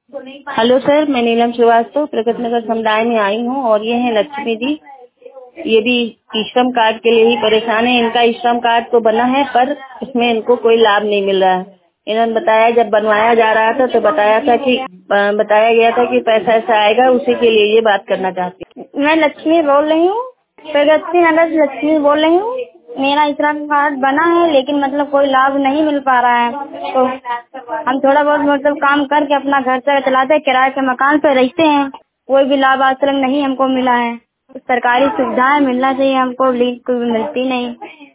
Hello sir, मैं नीलम श्रीवास्तव प्रगति नगर समुदाय में आई हूँ और ये है लक्ष्मी जी। ये भी ई श्रम कार्ड के लिए ही परेशान है। इनका ई श्रम कार्ड तो बना है पर इसमें इनको कोई लाभ नहीं मिल रहा है। इन्होंने बताया, जब बनवाया जा रहा था तो बताया गया था कि पैसा ऐसा आएगा, उसी के लिए ये बात करना चाहती हूँ। मैं लक्ष्मी बोल रही हूँ, प्रगति नगर से लक्ष्मी बोल रही हूँ। मेरा ई श्रम कार्ड बना है लेकिन मतलब कोई लाभ नहीं मिल पा रहा है। तो हम थोड़ा बहुत मतलब काम करके अपना घर से चलाते हैं, किराए के मकान पे रहते हैं। कोई भी लाभ आज तक नहीं हमको मिला है। सरकारी सुविधाएं मिलना चाहिए हमको, लेकिन कोई मिलती नहीं।